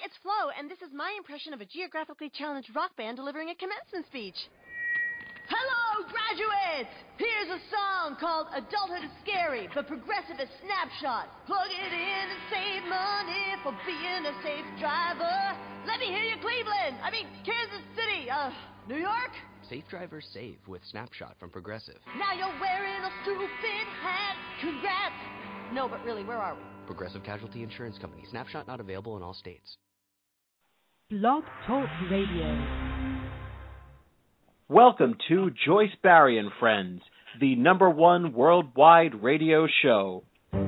it's Flo, and this is my impression of a geographically challenged rock band delivering a commencement speech. Hello, graduates! Here's a song called Adulthood is Scary, but Progressive is Snapshot. Plug it in and save money for being a safe driver. Let me hear you, Kansas City, New York? Safe drivers save with Snapshot from Progressive. Now you're wearing a stupid hat. Congrats! No, but really, where are we? Progressive Casualty Insurance Company. Snapshot not available in all states. Blog Talk Radio. Welcome to Joyce Barry and Friends, the #1 worldwide radio show.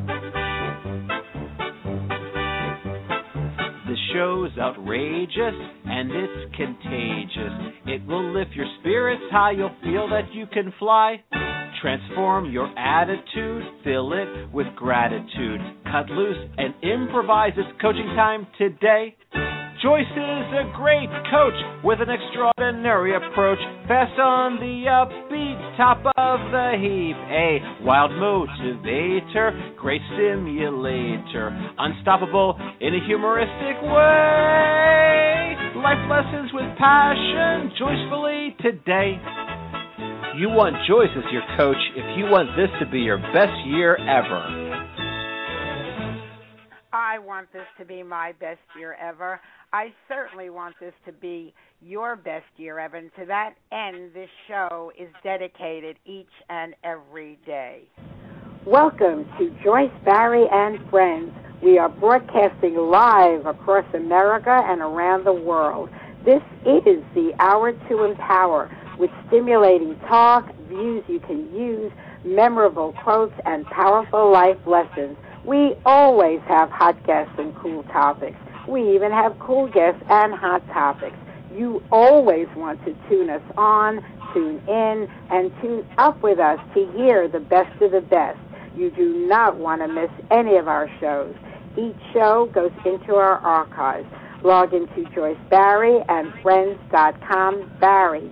The show's outrageous and it's contagious. It will lift your spirits high. You'll feel that you can fly. Transform your attitude, fill it with gratitude. Cut loose and improvise. It's coaching time today. Joyce is a great coach with an extraordinary approach. Fast on the upbeat, top of the heap. A wild motivator, great stimulator. Unstoppable in a humoristic way. Life lessons with passion, joyfully today. You want Joyce as your coach if you want this to be your best year ever. I want this to be my best year ever. I certainly want this to be your best year ever. And to that end, this show is dedicated each and every day. Welcome to Joyce Barry and Friends. We are broadcasting live across America and around the world. This is the Hour to Empower, with stimulating talk, views you can use, memorable quotes, and powerful life lessons. We always have hot guests and cool topics. We even have cool guests and hot topics. You always want to tune us on, tune in, and tune up with us to hear the best of the best. You do not want to miss any of our shows. Each show goes into our archives. Log into JoyceBarryandFriends.com, Barry,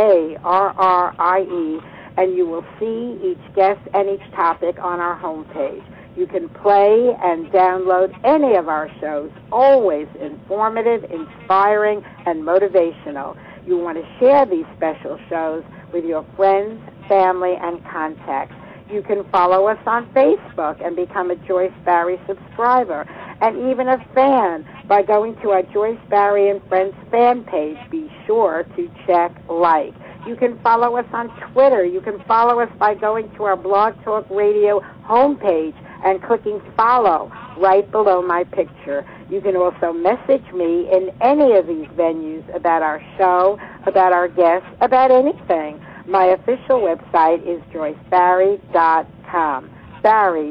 B-A-R-R-I-E, and you will see each guest and each topic on our homepage. You can play and download any of our shows, always informative, inspiring, and motivational. You want to share these special shows with your friends, family, and contacts. You can follow us on Facebook and become a Joyce Barry subscriber, and even a fan by going to our Joyce Barry and Friends fan page. Be sure to check like. You can follow us on Twitter. You can follow us by going to our Blog Talk Radio homepage and clicking follow right below my picture. You can also message me in any of these venues about our show, about our guests, about anything. My official website is joycebarry.com. Barry,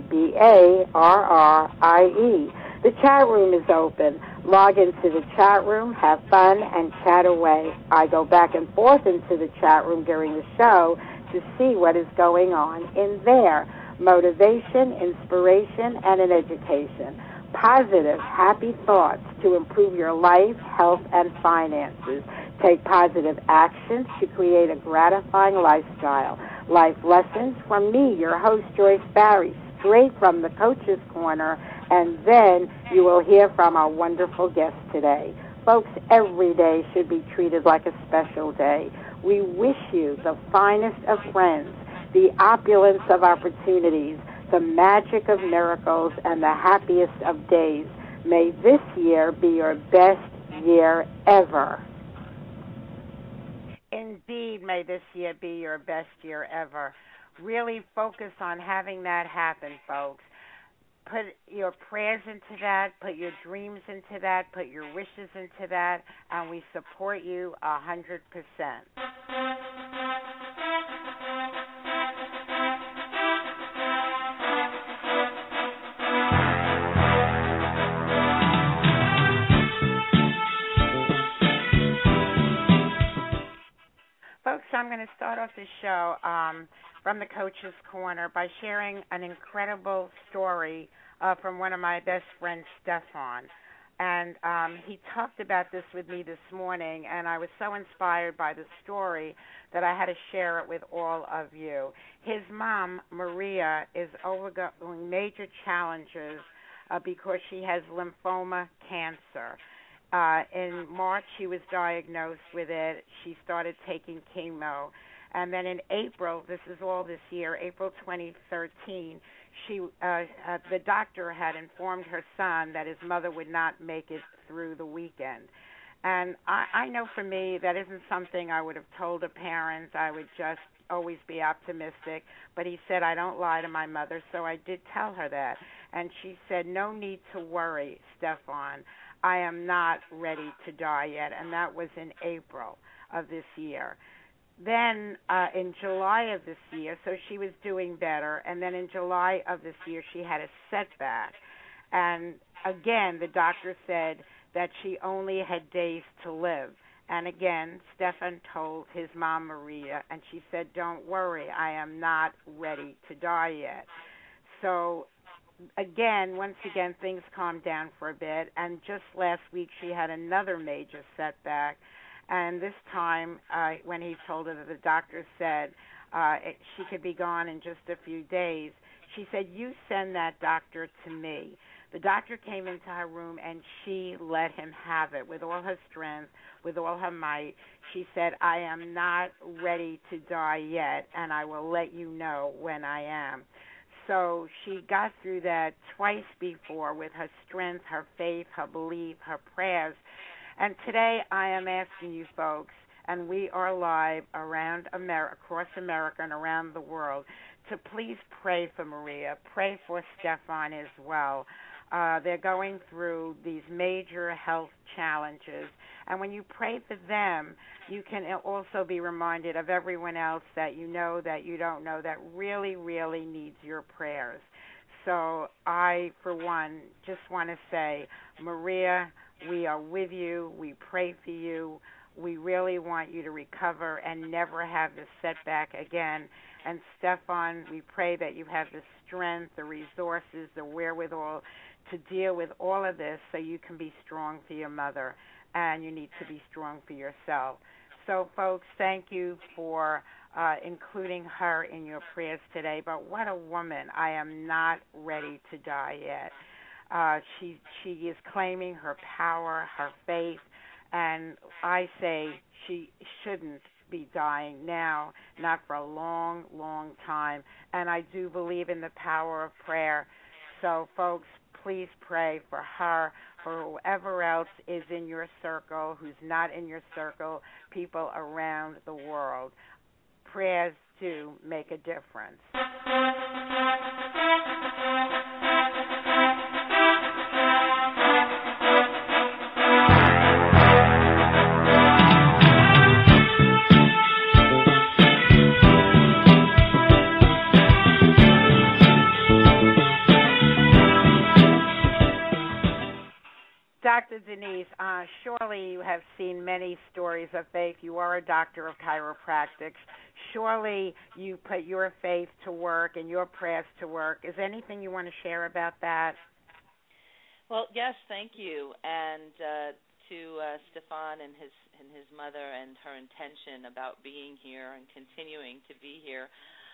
B-A-R-R-I-E. The chat room is open. Log into the chat room, have fun, and chat away. I go back and forth into the chat room during the show to see what is going on in there. Motivation, inspiration, and an education. Positive, happy thoughts to improve your life, health, and finances. Take positive actions to create a gratifying lifestyle. Life lessons from me, your host, Joyce Barry, straight from the Coach's Corner, and then you will hear from our wonderful guest today. Folks, every day should be treated like a special day. We wish you the finest of friends, the opulence of opportunities, the magic of miracles, and the happiest of days. May this year be your best year ever. Indeed, may this year be your best year ever. Really focus on having that happen, folks. Put your prayers into that, put your dreams into that, put your wishes into that, and we support you 100%. Folks, I'm going to start off this show from the Coach's Corner by sharing an incredible story from one of my best friends, Stefan. And he talked about this with me this morning, and I was so inspired by the story that I had to share it with all of you. His mom, Maria, is overgoing major challenges because she has lymphoma cancer. In March, she was diagnosed with it. She started taking chemo. And then in April, this is all this year, April 2013, the doctor had informed her son that his mother would not make it through the weekend. And I know for me that isn't something I would have told a parent. I would just always be optimistic. But he said, I don't lie to my mother, so I did tell her that. And she said, no need to worry, Stefan. I am not ready to die yet. And that was in April of this year. Then in July of this year, so she was doing better, and then in July of this year she had a setback. And again, the doctor said that she only had days to live. And again, Stefan told his mom, Maria, and she said, don't worry, I am not ready to die yet. So again, once again, things calmed down for a bit, and just last week she had another major setback. And this time, when he told her that the doctor said she could be gone in just a few days, she said, you send that doctor to me. The doctor came into her room, and she let him have it with all her strength, with all her might. She said, I am not ready to die yet, and I will let you know when I am. So she got through that twice before with her strength, her faith, her belief, her prayers. And today I am asking you folks, and we are live around America, across America and around the world, to please pray for Maria. Pray for Stefan as well. They're going through these major health challenges. And when you pray for them, you can also be reminded of everyone else that you know, that you don't know, that really, really needs your prayers. So I, for one, just want to say, Maria, we are with you. We pray for you. We really want you to recover and never have this setback again. And Stefan, we pray that you have the strength, the resources, the wherewithal to deal with all of this so you can be strong for your mother, and you need to be strong for yourself. So, folks, thank you for including her in your prayers today. But what a woman. I am not ready to die yet. She is claiming her power, her faith, and I say she shouldn't be dying now, not for a long, long time. And I do believe in the power of prayer. So, folks, please pray for her, for whoever else is in your circle, who's not in your circle, people around the world. Prayers do make a difference. Dr. Denise, surely you have seen many stories of faith. You are a doctor of chiropractics. Surely you put your faith to work and your prayers to work. Is there anything you want to share about that? Well, yes, thank you. And to Stefan and his mother and her intention about being here and continuing to be here,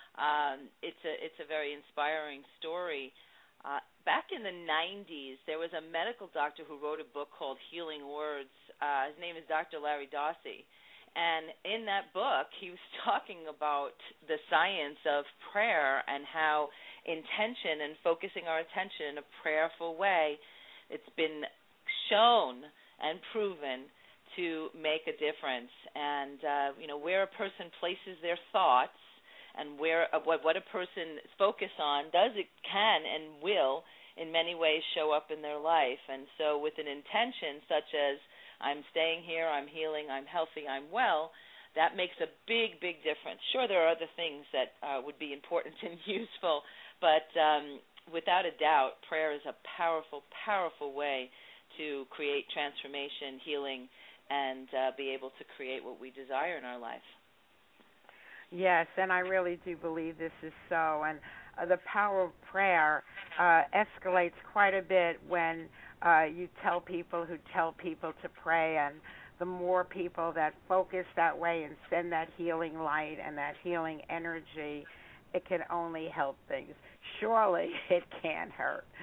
it's a very inspiring story. Back in the 90s, there was a medical doctor who wrote a book called Healing Words. His name is Dr. Larry Dossey. And in that book, he was talking about the science of prayer and how intention and focusing our attention in a prayerful way, it's been shown and proven to make a difference. And, where a person places their thoughts and where what a person is focused on can and will in many ways show up in their life. And so with an intention such as I'm staying here, I'm healing, I'm healthy, I'm well, that makes a big, big difference. Sure, there are other things that would be important and useful, but without a doubt, prayer is a powerful, powerful way to create transformation, healing, and be able to create what we desire in our life. Yes, and I really do believe this is so. And the power of prayer escalates quite a bit when you tell people who tell people to pray, and the more people that focus that way and send that healing light and that healing energy, it can only help things. Surely it can't hurt.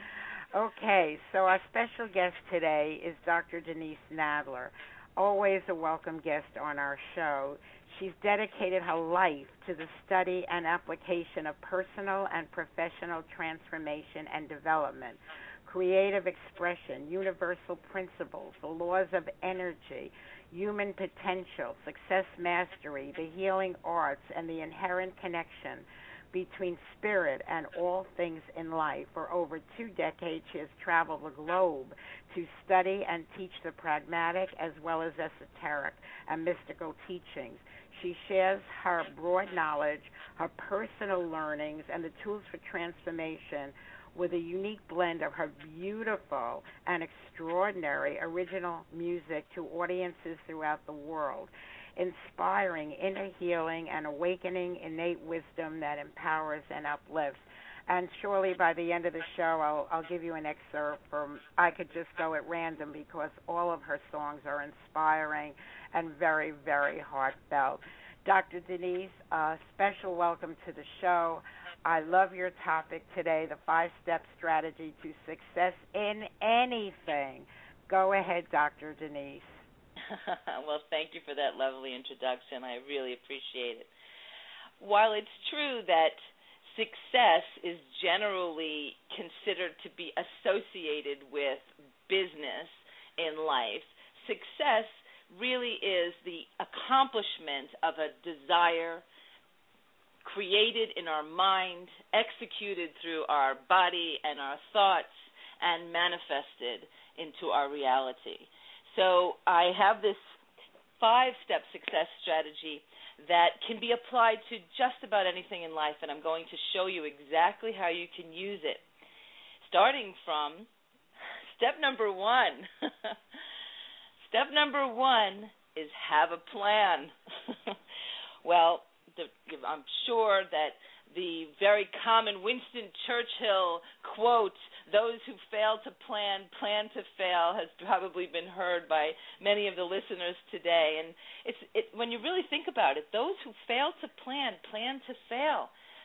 Okay, so our special guest today is Dr. Denise Nadler, always a welcome guest on our show. She's dedicated her life to the study and application of personal and professional transformation and development, creative expression, universal principles, the laws of energy, human potential, success mastery, the healing arts, and the inherent connection between spirit and all things in life. For over 2 decades, she has traveled the globe to study and teach the pragmatic as well as esoteric and mystical teachings. She shares her broad knowledge, her personal learnings, and the tools for transformation with a unique blend of her beautiful and extraordinary original music to audiences throughout the world, inspiring inner healing and awakening innate wisdom that empowers and uplifts. And surely by the end of the show, I'll give you an excerpt from, I could just go at random because all of her songs are inspiring and very, very heartfelt. Dr. Denise, special welcome to the show. I love your topic today, the 5-step strategy to success in anything. Go ahead, Dr. Denise. Well, thank you for that lovely introduction. I really appreciate it. While it's true that success is generally considered to be associated with business in life, success really is the accomplishment of a desire created in our mind, executed through our body and our thoughts, and manifested into our reality. So I have this 5-step success strategy that can be applied to just about anything in life, and I'm going to show you exactly how you can use it. Starting from step number 1. Step number 1 is have a plan. Well, I'm sure that the very common Winston Churchill quote, "Those who fail to plan to fail," has probably been heard by many of the listeners today. And when you really think about it, those who fail to plan to fail.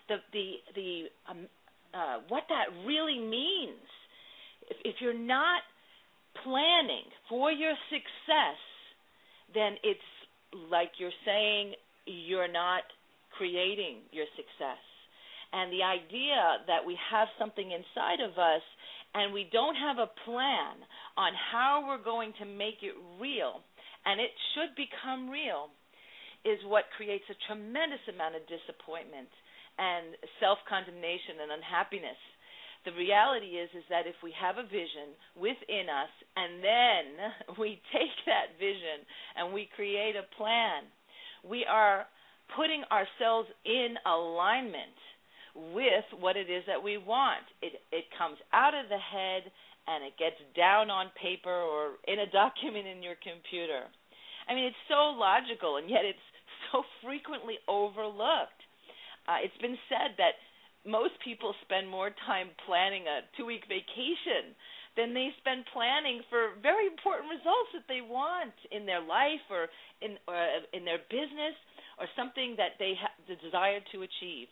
What that really means, if you're not planning for your success, then it's like you're saying you're not creating your success. And the idea that we have something inside of us and we don't have a plan on how we're going to make it real, and it should become real, is what creates a tremendous amount of disappointment and self-condemnation and unhappiness. The reality is that if we have a vision within us and then we take that vision and we create a plan, we are putting ourselves in alignment with what it is that we want. It comes out of the head and it gets down on paper or in a document in your computer. I mean, it's so logical, and yet it's so frequently overlooked. It's been said that most people spend more time planning a 2-week vacation than they spend planning for very important results that they want in their life or in their business or something that they have the desire to achieve.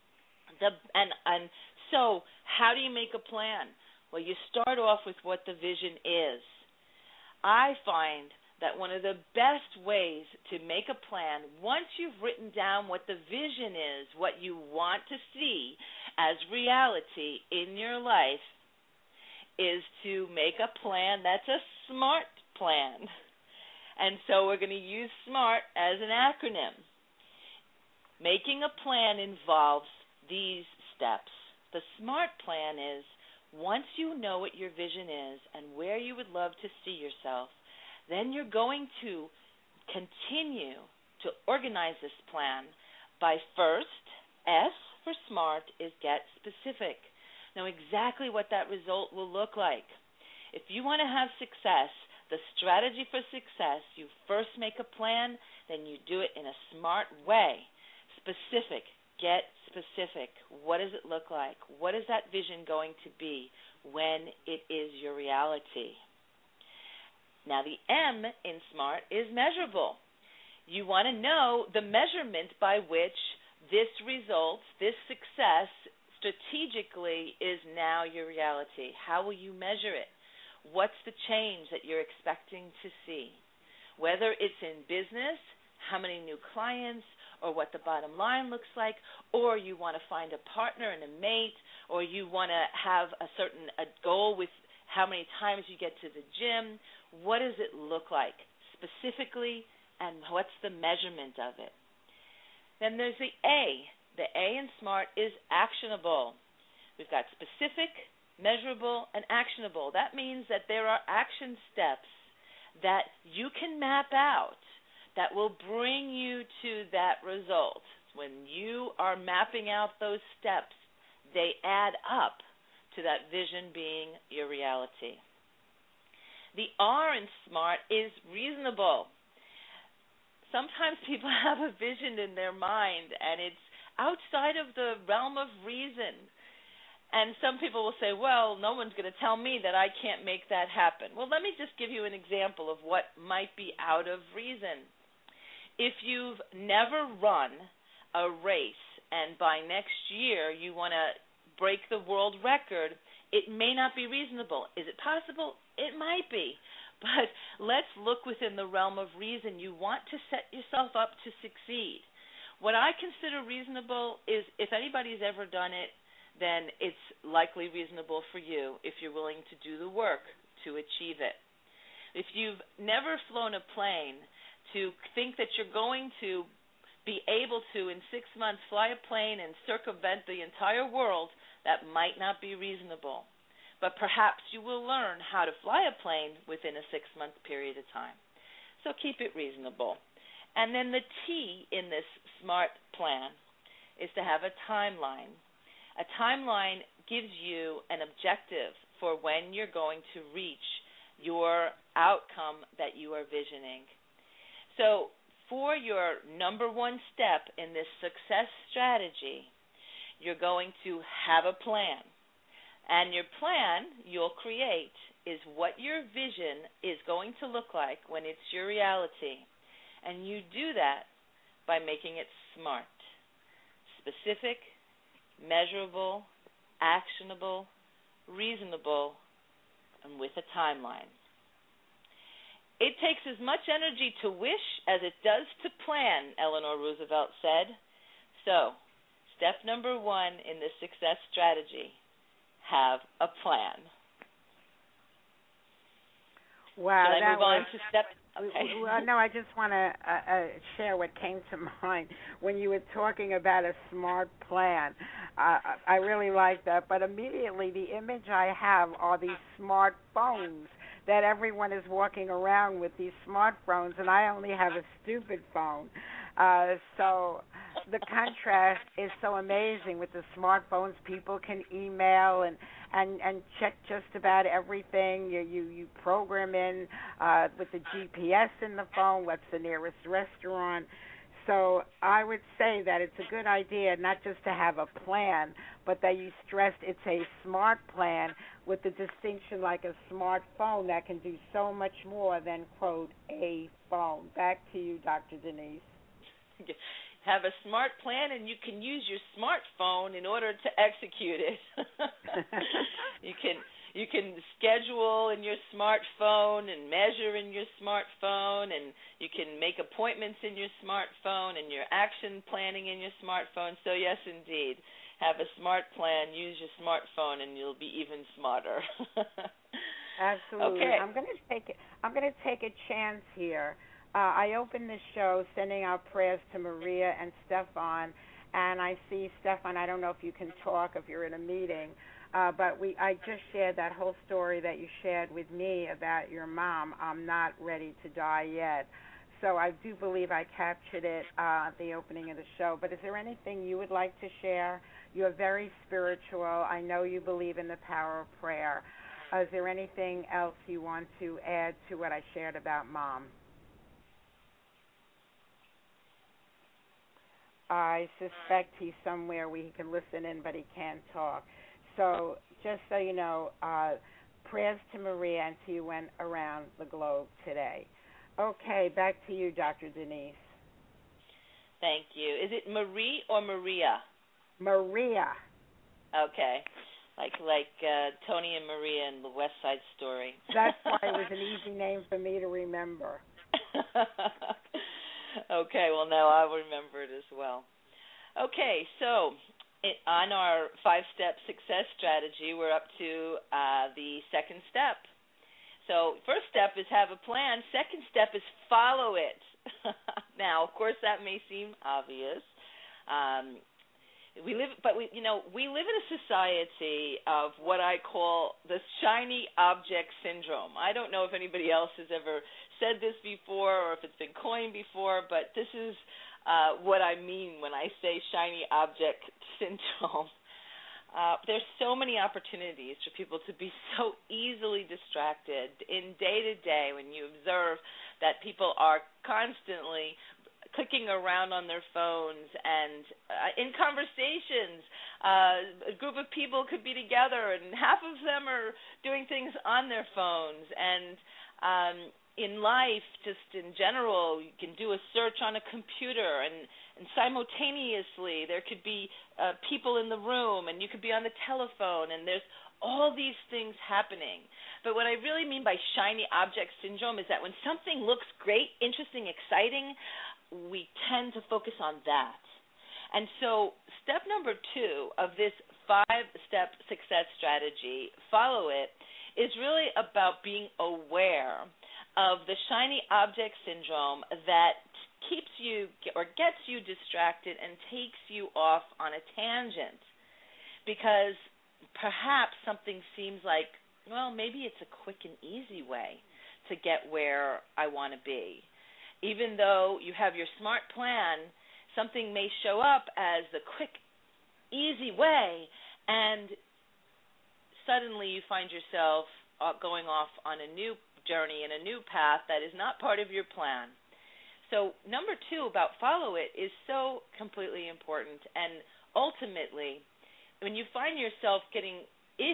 And so how do you make a plan? Well, you start off with what the vision is. I find that one of the best ways to make a plan, once you've written down what the vision is, what you want to see as reality in your life, is to make a plan that's a SMART plan. And so we're going to use SMART as an acronym. Making a plan involves these steps. The SMART plan is, once you know what your vision is and where you would love to see yourself, then you're going to continue to organize this plan by first, S for SMART, is get specific. Know exactly what that result will look like. If you want to have success, the strategy for success, you first make a plan, then you do it in a SMART way. Specific. Get specific. What does it look like? What is that vision going to be when it is your reality? Now, the M in SMART is measurable. You want to know the measurement by which this result, this success, strategically is now your reality. How will you measure it? What's the change that you're expecting to see? Whether it's in business, how many new clients, or what the bottom line looks like, or you want to find a partner and a mate, or you want to have a goal with how many times you get to the gym. What does it look like specifically, and what's the measurement of it? Then there's the A. The A in SMART is actionable. We've got specific, measurable, and actionable. That means that there are action steps that you can map out that will bring you to that result. When you are mapping out those steps, they add up to that vision being your reality. The R in SMART is reasonable. Sometimes people have a vision in their mind, and it's outside of the realm of reason. And some people will say, well, no one's going to tell me that I can't make that happen. Well, let me just give you an example of what might be out of reason. If you've never run a race and by next year you want to break the world record, it may not be reasonable. Is it possible? It might be. But let's look within the realm of reason. You want to set yourself up to succeed. What I consider reasonable is if anybody's ever done it, then it's likely reasonable for you if you're willing to do the work to achieve it. If you've never flown a plane, to think that you're going to be able to, in 6 months, fly a plane and circumvent the entire world, that might not be reasonable. But perhaps you will learn how to fly a plane within a 6-month period of time. So keep it reasonable. And then the T in this SMART plan is to have a timeline. A timeline gives you an objective for when you're going to reach your outcome that you are visioning. So for your number one step in this success strategy, you're going to have a plan. And your plan you'll create is what your vision is going to look like when it's your reality. And you do that by making it SMART. Specific, measurable, actionable, reasonable, and with a timeline. It takes as much energy to wish as it does to plan, Eleanor Roosevelt said. So, step number one in this success strategy, have a plan. Wow, Should I move on to step? Okay. Well, no, I just want to share what came to mind when you were talking about a SMART plan. I really like that, but immediately the image I have are these smartphones that everyone is walking around with, these smartphones, and I only have a stupid phone. So the contrast is so amazing with the smartphones. People can email and check just about everything. You program in with the GPS in the phone what's the nearest restaurant. So I would say that it's a good idea not just to have a plan, but that you stressed it's a smart plan with the distinction like a smartphone that can do so much more than, quote, a phone. Back to you, Dr. Denise. Have a smart plan, and you can use your smartphone in order to execute it. You can schedule in your smartphone and measure in your smartphone, and you can make appointments in your smartphone and your action planning in your smartphone. So yes, indeed, have a smart plan, use your smartphone, and you'll be even smarter. Absolutely. Okay. I'm going to take a chance here. I opened the show sending out prayers to Maria and Stefan, and I see Stefan. I don't know if you can talk if you're in a meeting. But I just shared that whole story that you shared with me about your mom. I'm not ready to die yet. So I do believe I captured it at the opening of the show. But is there anything you would like to share? You're very spiritual. I know you believe in the power of prayer. Is there anything else you want to add to what I shared about Mom? I suspect he's somewhere where he can listen in, but he can't talk. So just so you know, prayers to Maria and to you went around the globe today. Okay, back to you, Dr. Denise. Thank you. Is it Marie or Maria? Maria. Okay. Like Tony and Maria in the West Side Story. That's why it was an easy name for me to remember. Okay, well, now I'll remember it as well. Okay, so on our 5-step success strategy, we're up to the second step. So first step is have a plan. Second step is follow it. Now, of course, that may seem obvious. We live in a society of what I call the shiny object syndrome. I don't know if anybody else has ever said this before or if it's been coined before, but this is what I mean when I say shiny object syndrome. There's so many opportunities for people to be so easily distracted in day-to-day when you observe that people are constantly clicking around on their phones and in conversations. A group of people could be together and half of them are doing things on their phones. And in life, just in general, you can do a search on a computer and simultaneously there could be people in the room and you could be on the telephone and there's all these things happening. But what I really mean by shiny object syndrome is that when something looks great, interesting, exciting, we tend to focus on that. And so step number 2 of this 5-step success strategy, follow it, is really about being aware of the shiny object syndrome that keeps you or gets you distracted and takes you off on a tangent because perhaps something seems like, well, maybe it's a quick and easy way to get where I want to be. Even though you have your smart plan, something may show up as the quick, easy way, and suddenly you find yourself going off on a new journey and a new path that is not part of your plan. So number 2 about follow it is so completely important, and ultimately, if you find yourself getting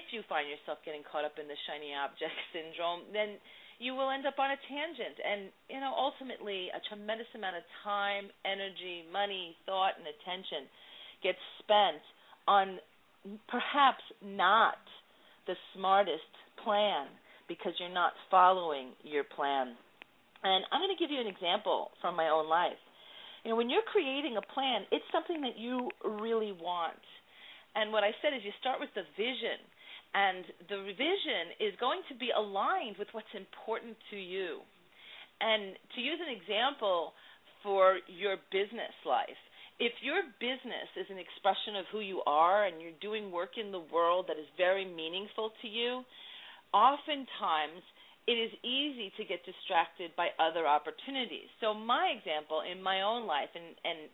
caught up in the shiny object syndrome, then you will end up on a tangent, and ultimately a tremendous amount of time, energy, money, thought, and attention gets spent on perhaps not the smartest plan because you're not following your plan. And I'm going to give you an example from my own life. When you're creating a plan, it's something that you really want. And what I said is you start with the vision. And the vision is going to be aligned with what's important to you. And to use an example for your business life, if your business is an expression of who you are and you're doing work in the world that is very meaningful to you, oftentimes it is easy to get distracted by other opportunities. So my example in my own life, and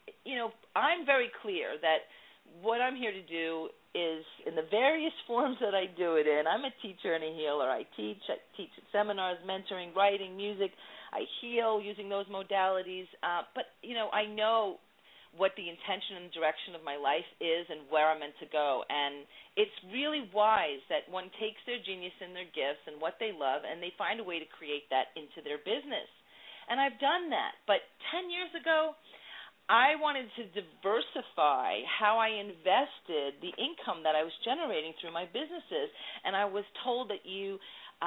I'm very clear that what I'm here to do is in the various forms that I do it in. I'm a teacher and a healer. I teach at seminars, mentoring, writing, music. I heal using those modalities. But I know what the intention and direction of my life is and where I'm meant to go. And it's really wise that one takes their genius and their gifts and what they love and they find a way to create that into their business. And I've done that. But 10 years ago, I wanted to diversify how I invested the income that I was generating through my businesses, and I was told that you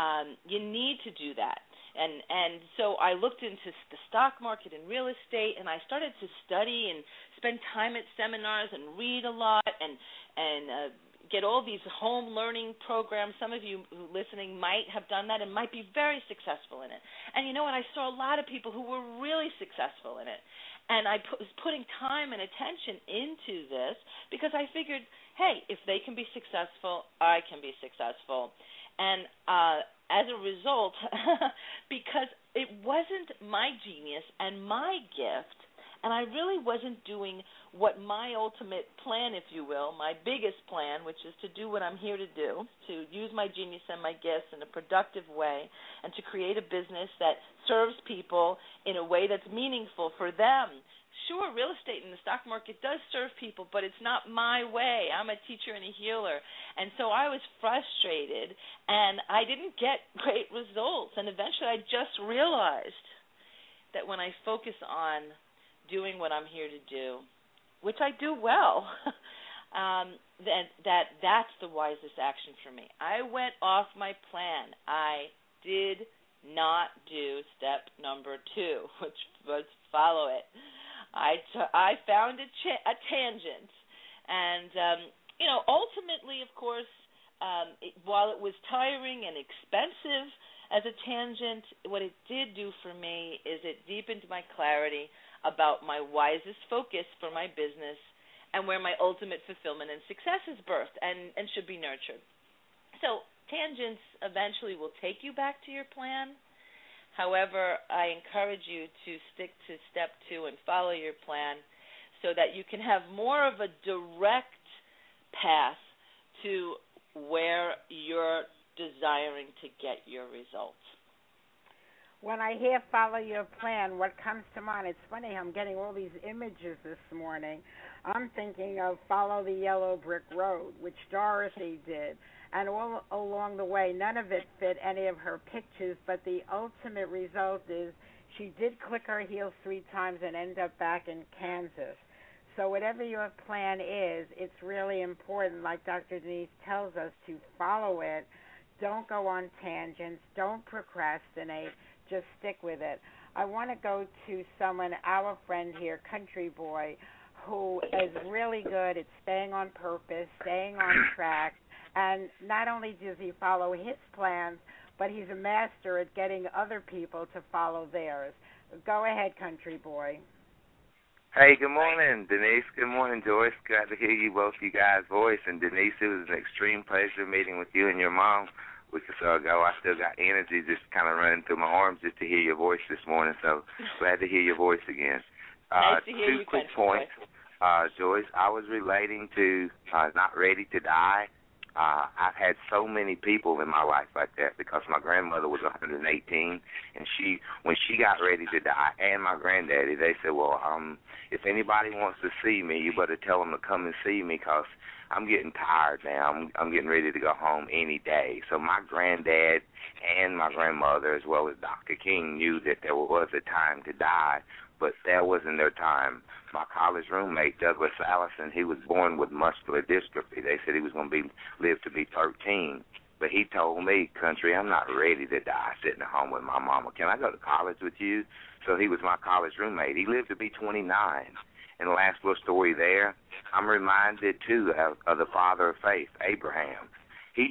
need to do that. And so I looked into the stock market and real estate, and I started to study and spend time at seminars and read a lot and get all these home learning programs. Some of you listening might have done that and might be very successful in it. And you know what? I saw a lot of people who were really successful in it. And I was putting time and attention into this because I figured, hey, if they can be successful, I can be successful. And as a result, because it wasn't my genius and my gift, and I really wasn't doing what my ultimate plan, if you will, my biggest plan, which is to do what I'm here to do, to use my genius and my gifts in a productive way and to create a business that serves people in a way that's meaningful for them. Sure, real estate and the stock market does serve people, but it's not my way. I'm a teacher and a healer. And so I was frustrated, and I didn't get great results. And eventually I just realized that when I focus on doing what I'm here to do, which I do well, that's the wisest action for me. I went off my plan. I did not do step number 2, which was follow it. I found a tangent, and ultimately, of course, while it was tiring and expensive as a tangent, what it did do for me is it deepened my clarity about my wisest focus for my business and where my ultimate fulfillment and success is birthed and should be nurtured. So tangents eventually will take you back to your plan. However, I encourage you to stick to step 2 and follow your plan so that you can have more of a direct path to where you're desiring to get your results. When I hear follow your plan, what comes to mind? It's funny, I'm getting all these images this morning. I'm thinking of Follow the Yellow Brick Road, which Dorothy did. And all along the way, none of it fit any of her pictures, but the ultimate result is she did click her heels 3 times and end up back in Kansas. So whatever your plan is, it's really important, like Dr. Denise tells us, to follow it. Don't go on tangents. Don't procrastinate. Just stick with it. I want to go to someone, our friend here, Country Boy, who is really good at staying on purpose, staying on track, and not only does he follow his plans, but he's a master at getting other people to follow theirs. Go ahead, Country Boy. Hey, good morning, Denise. Good morning, Joyce. Glad to hear you both, you guys' voice. And Denise, it was an extreme pleasure meeting with you and your mom a week or so ago. I still got energy just kind of running through my arms just to hear your voice this morning. So glad to hear your voice again. Nice to hear you, 2 quick points. Joyce, I was relating to not ready to die. I've had so many people in my life like that because my grandmother was 118, and when she got ready to die, and my granddaddy, they said, well, if anybody wants to see me, you better tell them to come and see me because I'm getting tired now. I'm getting ready to go home any day. So my granddad and my grandmother, as well as Dr. King, knew that there was a time to die, but that wasn't their time. My college roommate, Douglas Allison, he was born with muscular dystrophy. They said he was going to live to be 13. But he told me, Country, I'm not ready to die sitting at home with my mama. Can I go to college with you? So he was my college roommate. He lived to be 29. And the last little story there, I'm reminded, too, of the father of faith, Abraham. He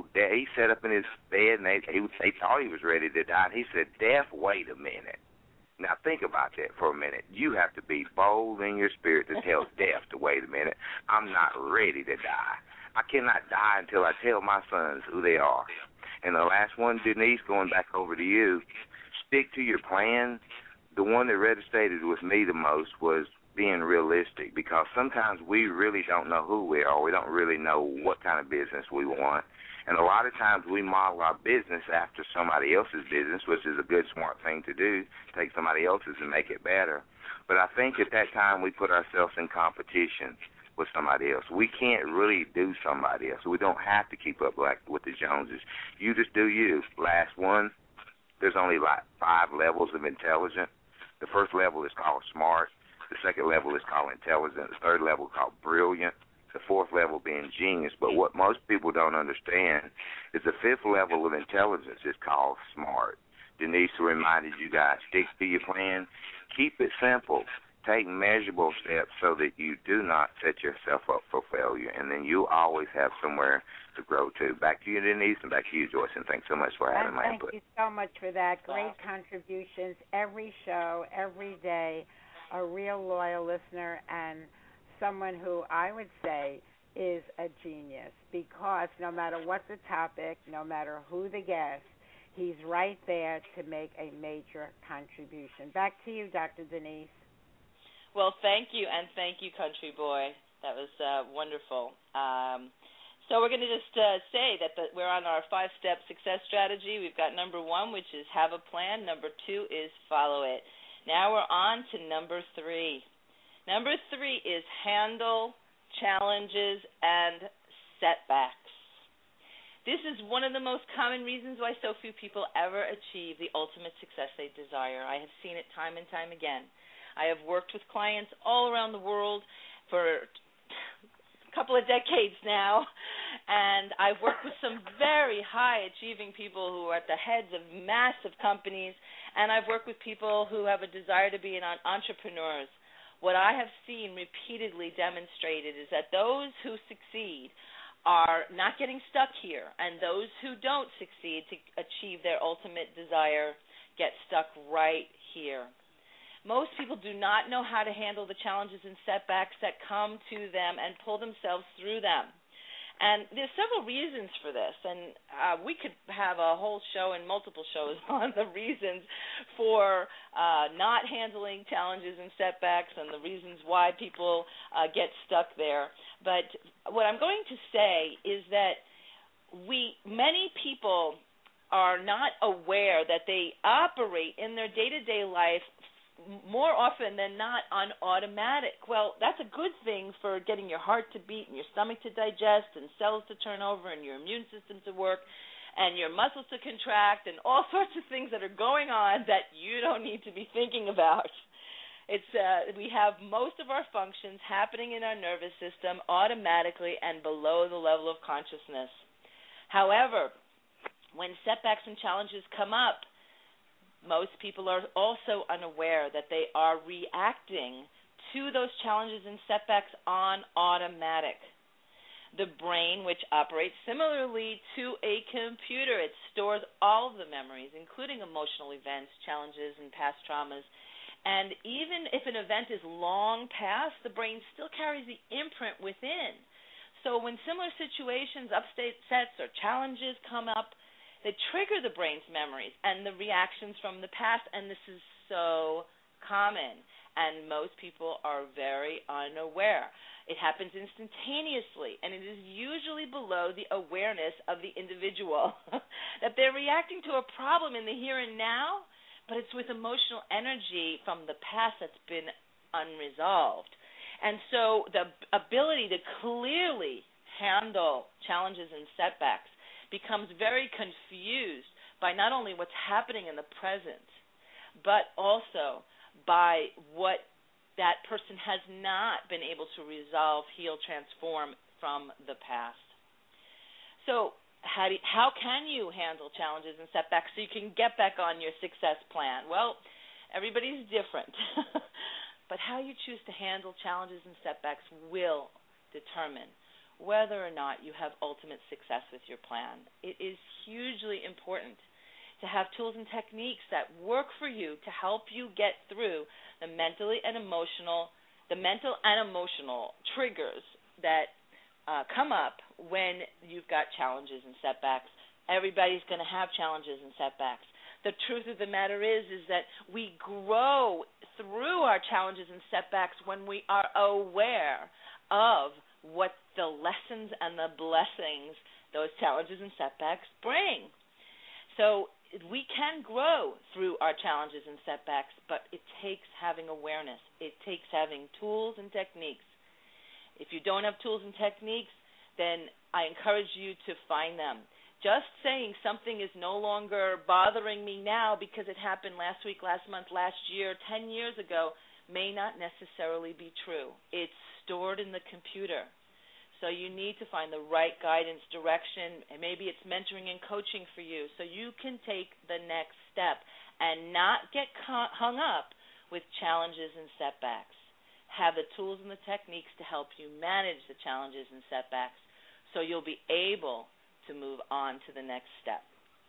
sat up in his bed, and they thought he was ready to die. And he said, Death, wait a minute. Now, think about that for a minute. You have to be bold in your spirit to tell death to wait a minute. I'm not ready to die. I cannot die until I tell my sons who they are. And the last one, Denise, going back over to you, stick to your plan. The one that resonated with me the most was being realistic, because sometimes we really don't know who we are. We don't really know what kind of business we want. And a lot of times we model our business after somebody else's business, which is a good, smart thing to do, take somebody else's and make it better. But I think at that time we put ourselves in competition with somebody else. We can't really do somebody else. We don't have to keep up like with the Joneses. You just do you. Last one, there's only like 5 levels of intelligence. The first level is called smart. The second level is called intelligent. The third level is called brilliant. The 4th level being genius. But what most people don't understand is the 5th level of intelligence is called smart. Denise reminded you guys, stick to your plan. Keep it simple. Take measurable steps so that you do not set yourself up for failure, and then you always have somewhere to grow to. Back to you, Denise, and back to you, Joyce, and thanks so much for having my input. Thank you so much for that. Great contributions every show, every day. A real loyal listener and someone who I would say is a genius, because no matter what the topic, no matter who the guest, he's right there to make a major contribution. Back to you, Dr. Denise. Well, thank you, and thank you, Country Boy. That was wonderful. So we're going to just say that we're on our 5-step success strategy. We've got number 1, which is have a plan. Number 2 is follow it. Now we're on to number 3. Number 3 is handle challenges and setbacks. This is one of the most common reasons why so few people ever achieve the ultimate success they desire. I have seen it time and time again. I have worked with clients all around the world for couple of decades now, and I've worked with some very high-achieving people who are at the heads of massive companies, and I've worked with people who have a desire to be entrepreneurs. What I have seen repeatedly demonstrated is that those who succeed are not getting stuck here, and those who don't succeed to achieve their ultimate desire get stuck right here. Most people do not know how to handle the challenges and setbacks that come to them and pull themselves through them. And there's several reasons for this, and we could have a whole show and multiple shows on the reasons for not handling challenges and setbacks and the reasons why people get stuck there. But what I'm going to say is that many people are not aware that they operate in their day-to-day life more often than not on automatic. Well, that's a good thing for getting your heart to beat and your stomach to digest and cells to turn over and your immune system to work and your muscles to contract and all sorts of things that are going on that you don't need to be thinking about. We have most of our functions happening in our nervous system automatically and below the level of consciousness. However, when setbacks and challenges come up, most people are also unaware that they are reacting to those challenges and setbacks on automatic. The brain, which operates similarly to a computer, it stores all of the memories, including emotional events, challenges, and past traumas. And even if an event is long past, the brain still carries the imprint within. So when similar situations, upsets, or challenges come up, they trigger the brain's memories and the reactions from the past, and this is so common, and most people are very unaware. It happens instantaneously, and it is usually below the awareness of the individual that they're reacting to a problem in the here and now, but it's with emotional energy from the past that's been unresolved. And so the ability to clearly handle challenges and setbacks becomes very confused by not only what's happening in the present, but also by what that person has not been able to resolve, heal, transform from the past. So how can you handle challenges and setbacks so you can get back on your success plan? Well, everybody's different, but how you choose to handle challenges and setbacks will determine whether or not you have ultimate success with your plan. It is hugely important to have tools and techniques that work for you to help you get through the mental and emotional triggers that come up when you've got challenges and setbacks. Everybody's going to have challenges and setbacks. The truth of the matter is that we grow through our challenges and setbacks when we are aware of what the lessons and the blessings those challenges and setbacks bring. So we can grow through our challenges and setbacks, but it takes having awareness. It takes having tools and techniques. If you don't have tools and techniques, then I encourage you to find them. Just saying something is no longer bothering me now because it happened last week, last month, last year, 10 years ago may not necessarily be true. It's stored in the computer. So you need to find the right guidance, direction, and maybe it's mentoring and coaching for you so you can take the next step and not get hung up with challenges and setbacks. Have the tools and the techniques to help you manage the challenges and setbacks so you'll be able to move on to the next step.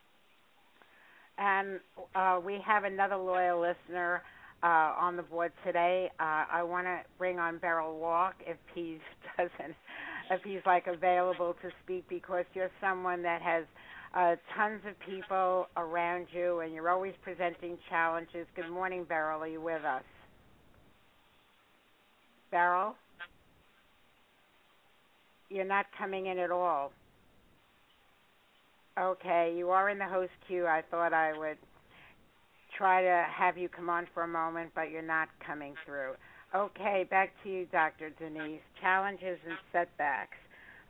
And we have another loyal listener on the board today. I want to bring on Beryl Walk if he's available to speak, because you're someone that has tons of people around you and you're always presenting challenges. Good morning, Beryl. Are you with us? Beryl? You're not coming in at all. Okay, you are in the host queue. I thought I would try to have you come on for a moment, but you're not coming through. Okay, back to you, Dr. Denise. Challenges and setbacks.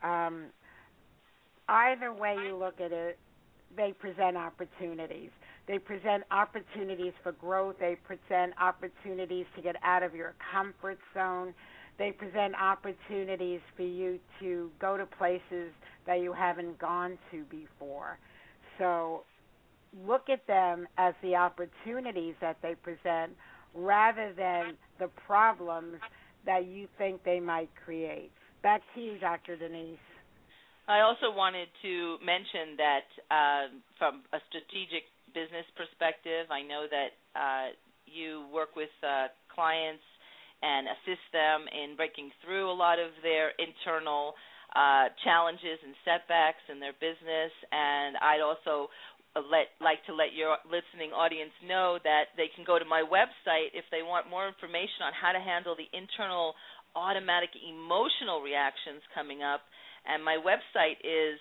Either way you look at it, they present opportunities. They present opportunities for growth. They present opportunities to get out of your comfort zone, They present opportunities for you to go to places that you haven't gone to before. So look at them as the opportunities that they present rather than the problems that you think they might create. Back to you, Dr. Denise. I also wanted to mention that from a strategic business perspective, I know that you work with clients and assist them in breaking through a lot of their internal challenges and setbacks in their business. And I'd also like to let your listening audience know that they can go to my website if they want more information on how to handle the internal automatic emotional reactions coming up. And my website is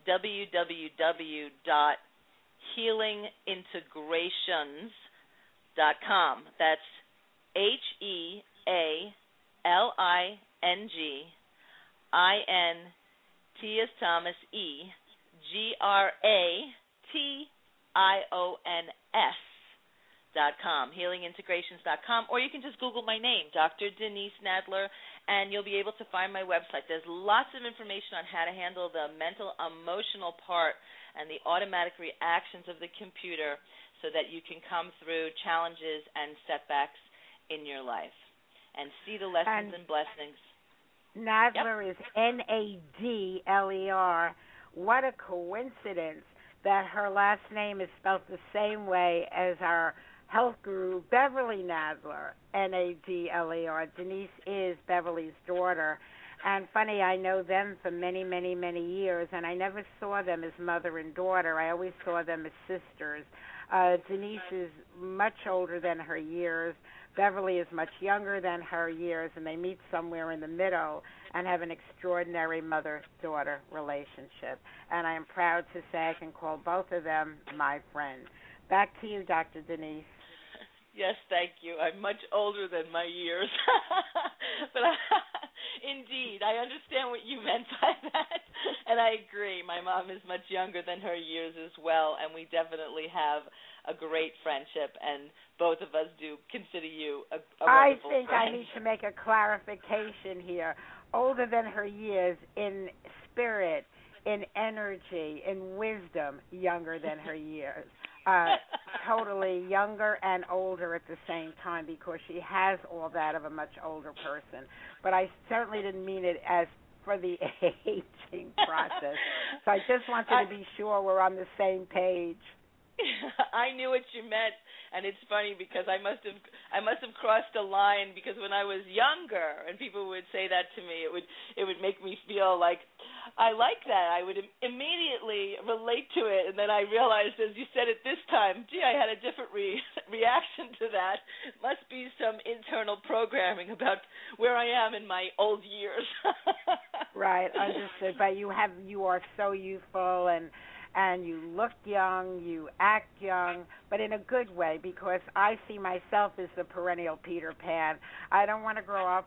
www.healingintegrations.com. That's HEALINGINT as Thomas GRATIONS.com, healingintegrations.com, or you can just Google my name, Dr. Denise Nadler, and you'll be able to find my website. There's lots of information on how to handle the mental, emotional part and the automatic reactions of the computer so that you can come through challenges and setbacks in your life and see the lessons and blessings. Nadler is Nadler. What a coincidence that her last name is spelled the same way as our health guru, Beverly Nadler, Nadler. Denise is Beverly's daughter. And funny, I know them for many, many, many years, and I never saw them as mother and daughter. I always saw them as sisters. Denise is much older than her years. Beverly is much younger than her years, and they meet somewhere in the middle and have an extraordinary mother-daughter relationship. And I am proud to say I can call both of them my friend. Back to you, Dr. Denise. Yes, thank you. I'm much older than my years. But indeed, I understand what you meant by that. And I agree. My mom is much younger than her years as well, and we definitely have a great friendship, and both of us do consider you a wonderful friend. I need to make a clarification here. Older than her years in spirit, in energy, in wisdom, younger than her years. Totally younger and older at the same time because she has all that of a much older person. But I certainly didn't mean it as for the aging process. So I just wanted to be sure we're on the same page. I knew what you meant, and it's funny because I must have crossed a line because when I was younger and people would say that to me, it would make me feel like I like that. I would immediately relate to it, and then I realized as you said it this time, gee, I had a different reaction to that. It must be some internal programming about where I am in my old years. Right, understood. But you are so youthful and you look young, you act young, but in a good way because I see myself as the perennial Peter Pan. I don't want to grow up.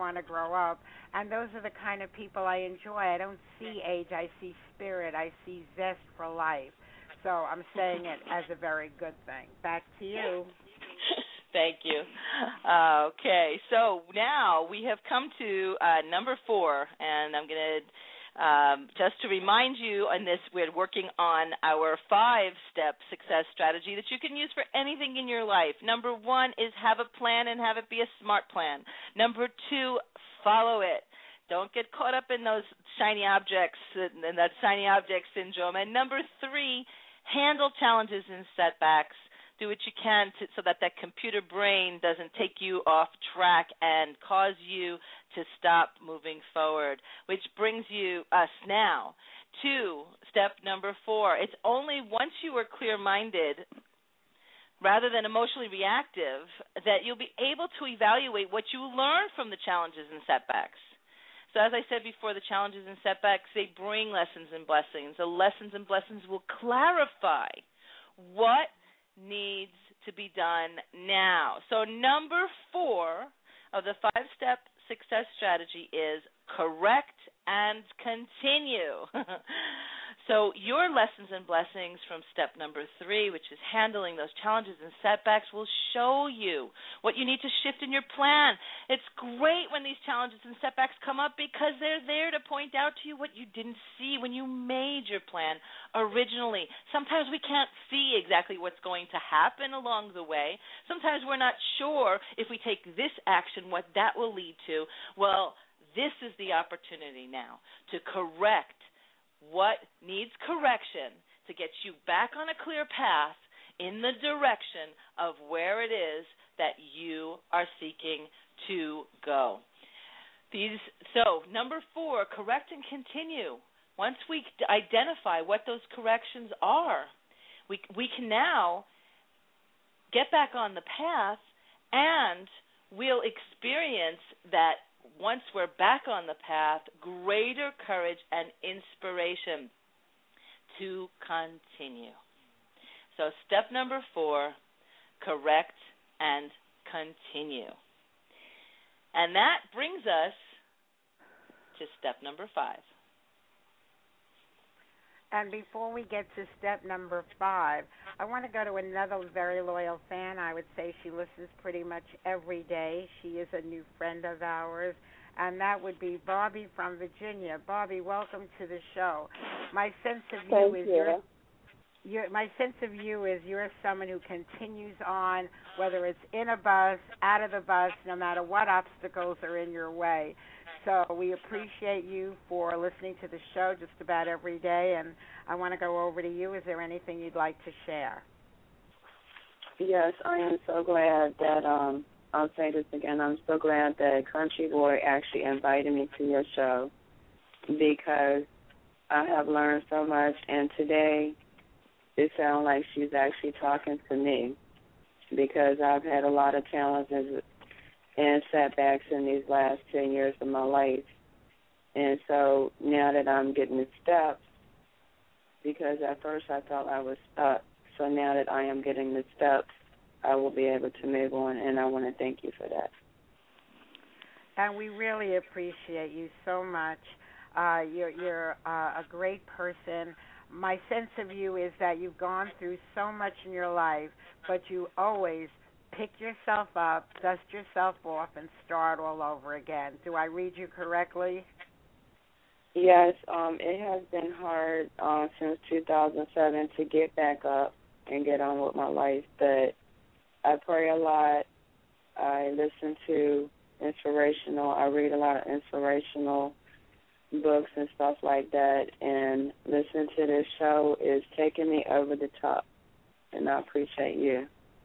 And those are the kind of people I enjoy. I don't see age. I see spirit. I see zest for life. So I'm saying it as a very good thing. Back to you. Thank you. Okay, so now we have come to number 4, and I'm going to just to remind you on this, we're working on our 5-step success strategy that you can use for anything in your life. Number 1 is have a plan and have it be a smart plan. Number 2, follow it. Don't get caught up in those shiny objects and that shiny object syndrome. And number 3, handle challenges and setbacks. Do what you can so that computer brain doesn't take you off track and cause you to stop moving forward, which brings us now to step number 4. It's only once you are clear-minded rather than emotionally reactive that you'll be able to evaluate what you learn from the challenges and setbacks. So as I said before, the challenges and setbacks, they bring lessons and blessings. The lessons and blessings will clarify what needs to be done now. So number 4 of the 5-step success strategy is correct and continue. So your lessons and blessings from step number 3, which is handling those challenges and setbacks, will show you what you need to shift in your plan. It's great when these challenges and setbacks come up because they're there to point out to you what you didn't see when you made your plan originally. Sometimes we can't see exactly what's going to happen along the way. Sometimes we're not sure if we take this action what that will lead to. Well, this is the opportunity now to correct what needs correction to get you back on a clear path in the direction of where it is that you are seeking to go. So, number 4, correct and continue. Once we identify what those corrections are, we can now get back on the path, and we'll experience that once we're back on the path, greater courage and inspiration to continue. So step number 4, correct and continue. And that brings us to step number 5. And before we get to step number 5, I want to go to another very loyal fan. I would say she listens pretty much every day. She is a new friend of ours, and that would be Bobby from Virginia. Bobby, welcome to the show. My sense of you is you're someone who continues on, whether it's in a bus, out of the bus, no matter what obstacles are in your way. So we appreciate you for listening to the show just about every day, and I want to go over to you. Is there anything you'd like to share? Yes, I am so glad that, I'll say this again, I'm so glad that Country Boy actually invited me to your show because I have learned so much, and today it sounds like she's actually talking to me because I've had a lot of challenges and setbacks in these last 10 years of my life. And so now that I'm getting the steps, because at first I thought I was stuck, so now that I am getting the steps, I will be able to move on, and I want to thank you for that. And we really appreciate you so much. You're a great person. My sense of you is that you've gone through so much in your life, but you always pick yourself up, dust yourself off, and start all over again. Do I read you correctly? Yes, it has been hard since 2007 to get back up and get on with my life, but I pray a lot. I listen to I read a lot of inspirational books and stuff like that, and listening to this show is taking me over the top, and I appreciate you.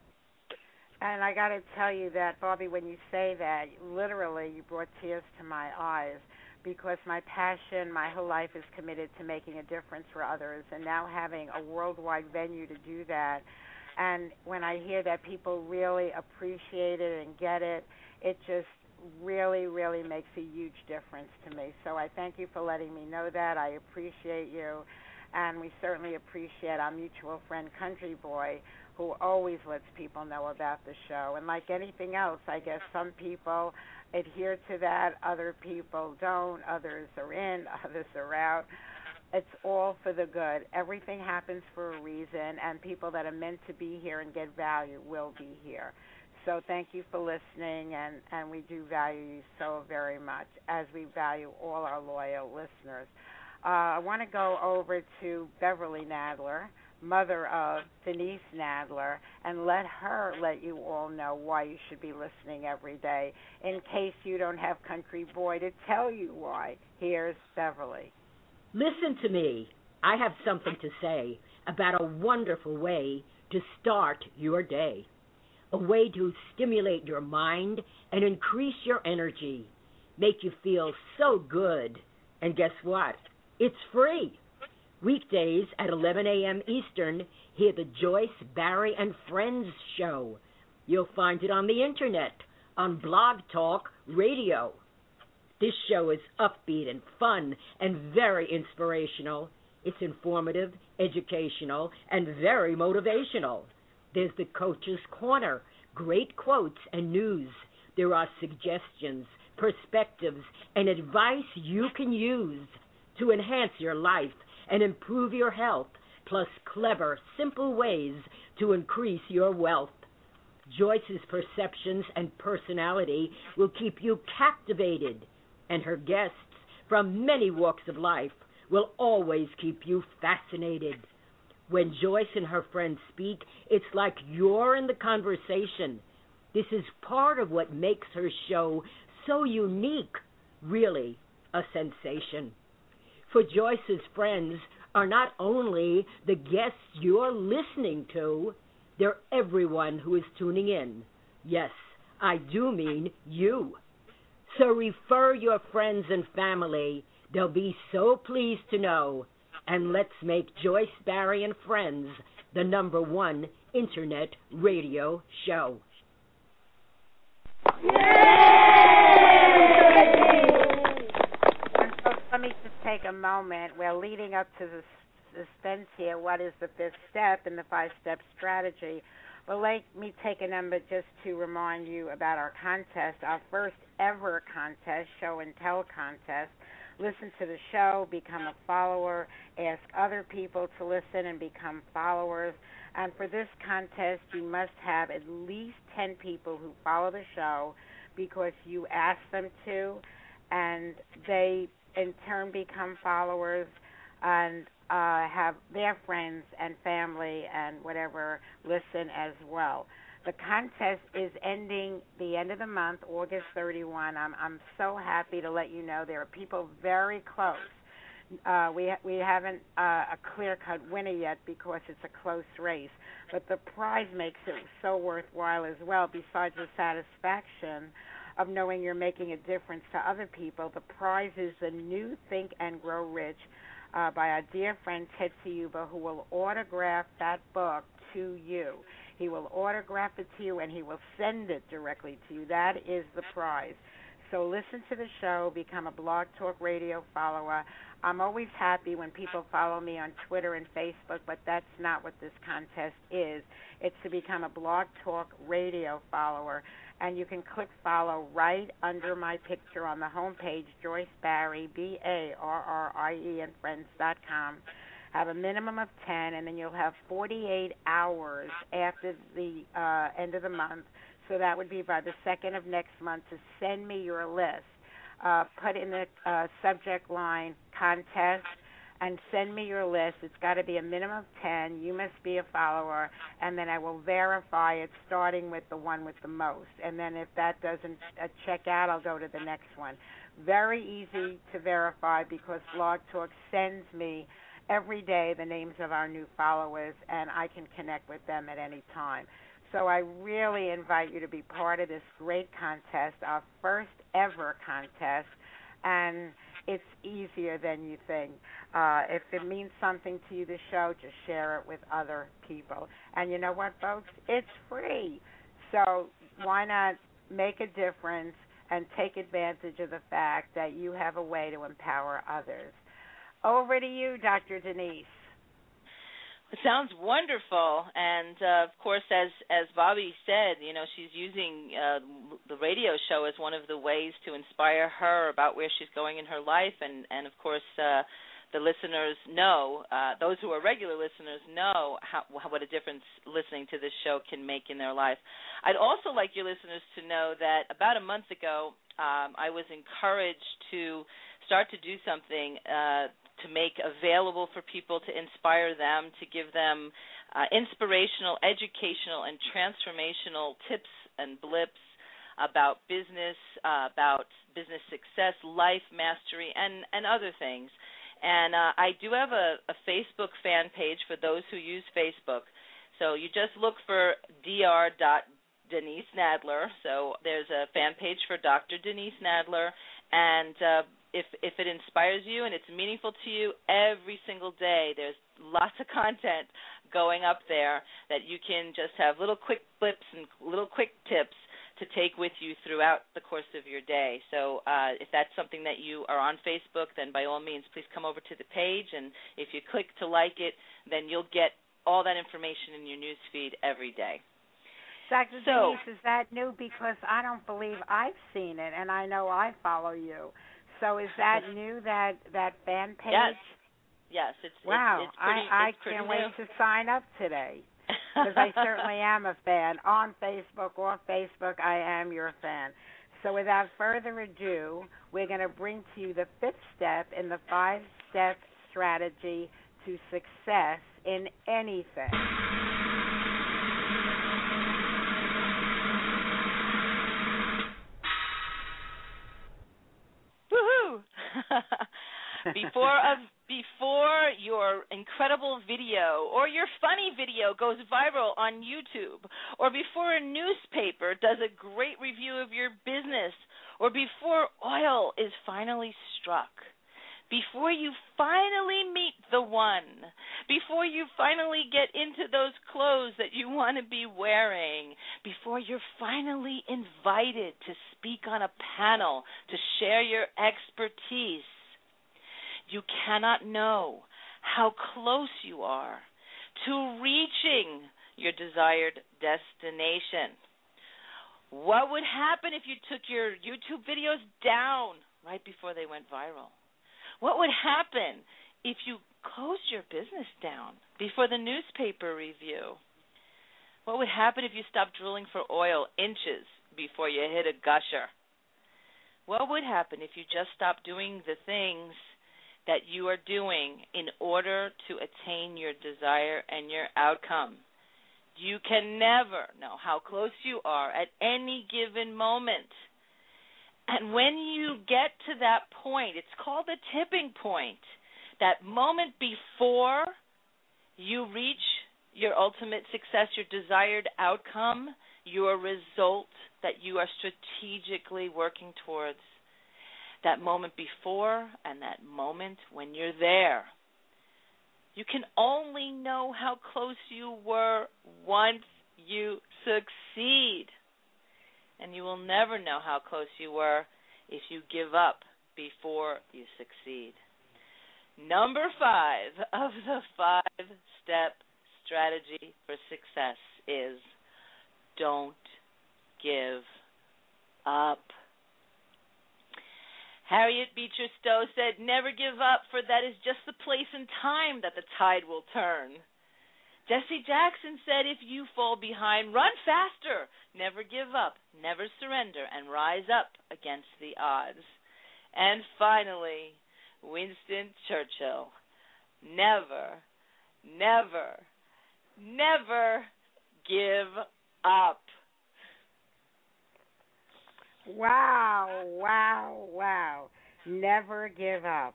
And I got to tell you that, Bobby, when you say that, literally you brought tears to my eyes because my passion, my whole life is committed to making a difference for others, and now having a worldwide venue to do that. And when I hear that people really appreciate it and get it, it just really, really makes a huge difference to me. So I thank you for letting me know that. I appreciate you. And we certainly appreciate our mutual friend, Country Boy, who always lets people know about the show. And like anything else, I guess some people adhere to that, other people don't, others are in, others are out. It's all for the good. Everything happens for a reason, and people that are meant to be here and get value will be here. So thank you for listening, and we do value you so very much, as we value all our loyal listeners. I want to go over to Beverly Nadler, mother of Denise Nadler, and let you all know why you should be listening every day, in case you don't have Country Boy to tell you why. Here's Beverly. Listen to me. I have something to say about a wonderful way to start your day, a way to stimulate your mind and increase your energy, make you feel so good. And guess what? It's free. Weekdays at 11 a.m. Eastern, hear the Joyce, Barry, and Friends show. You'll find it on the Internet, on Blog Talk Radio. This show is upbeat and fun and very inspirational. It's informative, educational, and very motivational. There's the Coach's Corner, great quotes and news. There are suggestions, perspectives, and advice you can use to enhance your life and improve your health, plus clever, simple ways to increase your wealth. Joyce's perceptions and personality will keep you captivated, and her guests from many walks of life will always keep you fascinated. When Joyce and her friends speak, it's like you're in the conversation. This is part of what makes her show so unique, really a sensation. For Joyce's friends are not only the guests you're listening to, they're everyone who is tuning in. Yes, I do mean you. So refer your friends and family. They'll be so pleased to know. And let's make Joyce Barrie and Friends the #1 Internet radio show. Yay! And so let me just take a moment. We're leading up to the suspense here. What is the 5th step in the 5-step strategy? Well, let me take a number just to remind you about our contest, our first ever contest, show and tell contest. Listen to the show, become a follower, ask other people to listen and become followers. And for this contest, you must have at least 10 people who follow the show because you ask them to, and they in turn become followers and have their friends and family and whatever listen as well. The contest is ending the end of the month, August 31. I'm so happy to let you know there are people very close. We haven't a clear-cut winner yet because it's a close race, but the prize makes it so worthwhile as well. Besides the satisfaction of knowing you're making a difference to other people, the prize is the new Think and Grow Rich by our dear friend Ted Siuba, who will autograph that book to you. He will autograph it to you, and he will send it directly to you. That is the prize. So listen to the show, become a Blog Talk Radio follower. I'm always happy when people follow me on Twitter and Facebook, but that's not what this contest is. It's to become a Blog Talk Radio follower, and you can click follow right under my picture on the homepage, Joyce Barrie, Barrie, and friends.com. Have a minimum of 10, and then you'll have 48 hours after the end of the month. So that would be by the 2nd of next month to send me your list. Put in the subject line contest and send me your list. It's got to be a minimum of 10. You must be a follower, and then I will verify it starting with the one with the most. And then if that doesn't check out, I'll go to the next one. Very easy to verify because Blog Talk sends me every day the names of our new followers, and I can connect with them at any time. So I really invite you to be part of this great contest, our first ever contest, and it's easier than you think. If it means something to you, the show, just share it with other people. And you know what, folks? It's free. So why not make a difference and take advantage of the fact that you have a way to empower others. Over to you, Dr. Denise. It sounds wonderful, and of course, as Bobby said, you know, she's using the radio show as one of the ways to inspire her about where she's going in her life, and of course, the listeners know, those who are regular listeners know what a difference listening to this show can make in their life. I'd also like your listeners to know that about a month ago, I was encouraged to start to do something to make available for people to inspire them, to give them inspirational, educational, and transformational tips and blips about business success, life mastery, and other things. And I do have a Facebook fan page for those who use Facebook. So you just look for dr.Denise Nadler. So there's a fan page for Dr. Denise Nadler, and if it inspires you and it's meaningful to you, every single day there's lots of content going up there that you can just have little quick blips and little quick tips to take with you throughout the course of your day. So if that's something that you are on Facebook, then by all means, please come over to the page, and if you click to like it, then you'll get all that information in your news feed every day. Dr. Denise, is that new? Because I don't believe I've seen it, and I know I follow you. So is that new, that fan page? Yes, it's wow. It's pretty, I it's pretty can't new. wait to sign up today because I certainly am a fan. On Facebook, off Facebook, I am your fan. So without further ado, we're going to bring to you the 5th step in the 5-step strategy to success in anything. Woohoo! Before your incredible video or your funny video goes viral on YouTube, or before a newspaper does a great review of your business, or before oil is finally struck, before you finally meet the one, before you finally get into those clothes that you want to be wearing, before you're finally invited to speak on a panel to share your expertise, you cannot know how close you are to reaching your desired destination. What would happen if you took your YouTube videos down right before they went viral? What would happen if you closed your business down before the newspaper review? What would happen if you stopped drilling for oil inches before you hit a gusher? What would happen if you just stopped doing the things that you are doing in order to attain your desire and your outcome? You can never know how close you are at any given moment. And when you get to that point, it's called the tipping point, that moment before you reach your ultimate success, your desired outcome, your result that you are strategically working towards. That moment before and that moment when you're there. You can only know how close you were once you succeed. And you will never know how close you were if you give up before you succeed. Number 5 of the 5-step strategy for success is don't give up. Harriet Beecher Stowe said, "Never give up, for that is just the place and time that the tide will turn." Jesse Jackson said, "If you fall behind, run faster. Never give up, never surrender, and rise up against the odds." And finally, Winston Churchill, never, never, never give up. Wow, wow, wow. Never give up.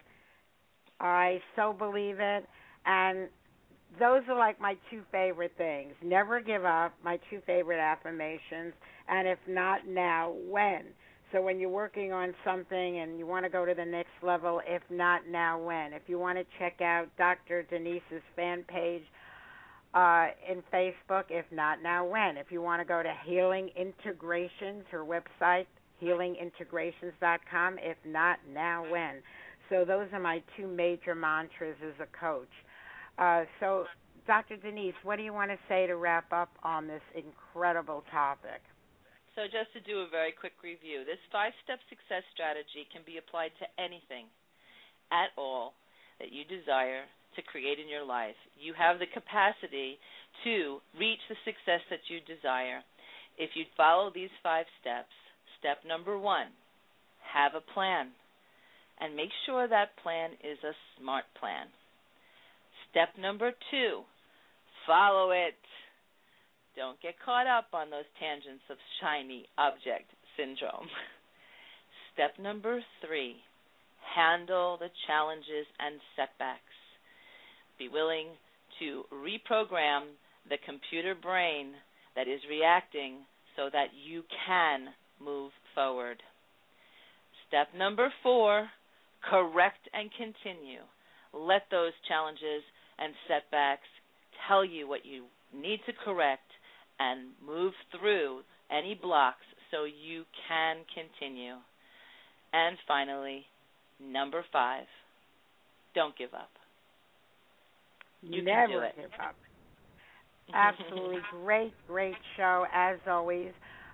I so believe it. And those are like my 2 favorite things. Never give up, my 2 favorite affirmations. And if not now, when? So when you're working on something and you want to go to the next level, if not now, when? If you want to check out Dr. Denise's fan page in Facebook, if not now, when? If you want to go to Healing Integrations, her website, healingintegrations.com, if not now, when? So those are my 2 major mantras as a coach. So, Dr. Denise, what do you want to say to wrap up on this incredible topic? So just to do a very quick review, this 5-step success strategy can be applied to anything at all that you desire to create in your life. You have the capacity to reach the success that you desire if you follow these 5 steps. Step number 1, have a plan, and make sure that plan is a smart plan. Step number 2, follow it. Don't get caught up on those tangents of shiny object syndrome. Step number 3, handle the challenges and setbacks. Be willing to reprogram the computer brain that is reacting so that you can move forward. Step number 4, correct and continue. Let those challenges and setbacks tell you what you need to correct and move through any blocks so you can continue. And finally, number 5, don't give up. You Never can do it. give up. Absolutely great show as always.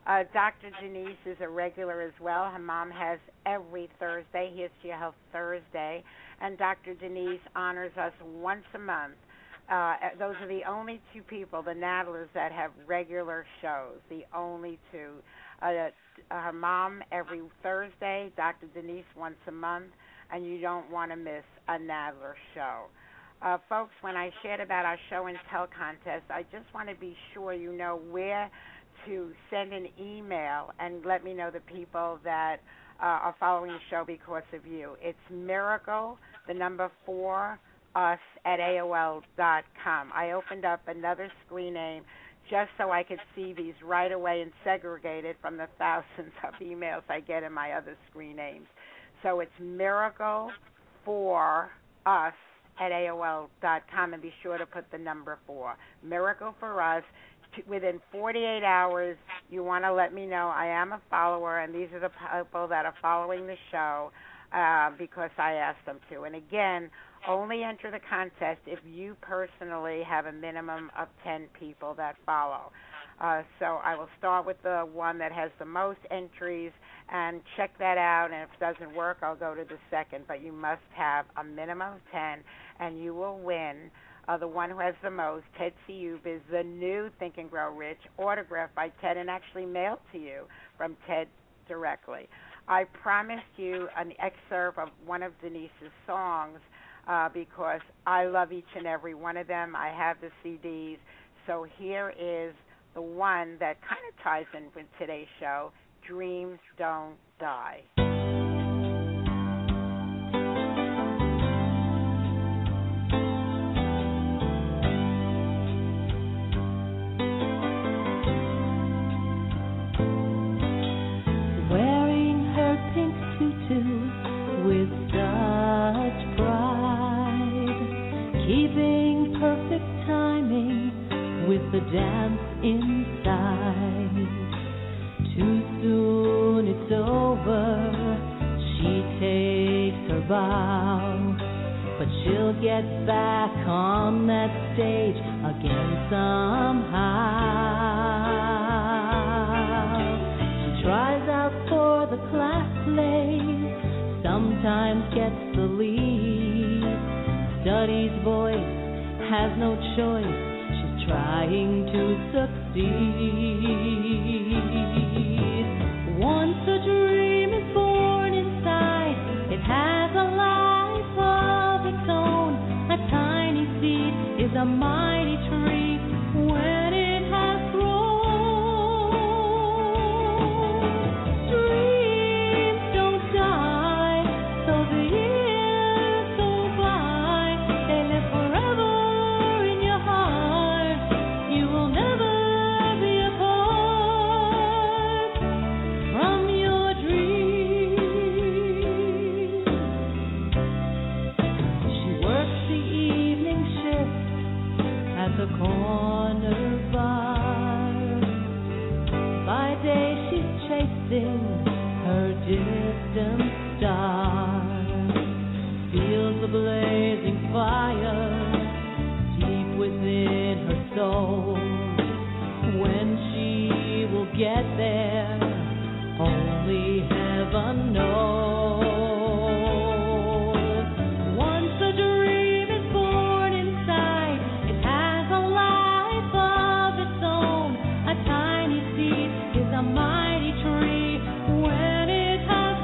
Dr. Denise is a regular as well. Her mom has every Thursday. Here's to Your Health Thursday. And Dr. Denise honors us once a month. Those are the only two people, the Nadlers, that have regular shows, the only two. Her mom every Thursday, Dr. Denise once a month, and you don't want to miss a Nadler show. Folks, when I shared about our show and tell contest, I just want to be sure you know where to send an email and let me know the people that are following the show because of you. It's miracle, the number 4, us at AOL.com. I opened up another screen name just so I could see these right away and segregate it from the thousands of emails I get in my other screen names. So it's miracle for us at AOL.com, and be sure to put the number 4. Miracle for us. Within 48 hours, you want to let me know I am a follower, and these are the people that are following the show because I asked them to. And again, only enter the contest if you personally have a minimum of 10 people that follow. So I will start with the one that has the most entries and check that out, and if it doesn't work, I'll go to the second. But you must have a minimum of 10, and you will win. The one who has the most, Ted Seub, is the new Think and Grow Rich, autographed by Ted and actually mailed to you from Ted directly. I promised you an excerpt of one of Denise's songs because I love each and every one of them. I have the CDs. So here is the one that kind of ties in with today's show, Dreams Don't Die. The dance inside. Too soon it's over. She takes her bow, but she'll get back on that stage again somehow. She tries out for the class play, sometimes gets the lead. Studies voice, has no choice, trying to succeed. Once a dream is born inside, it has a life of its own. A tiny seed is a mighty tree when it has grown. Dreams don't die, so the years go by. They live forever in your heart. Her distant star feels the blazing fire deep within her soul. When she will get there, only heaven knows. Once a dream is born inside, it has a life of its own. A tiny seed is a mighty tree. When it has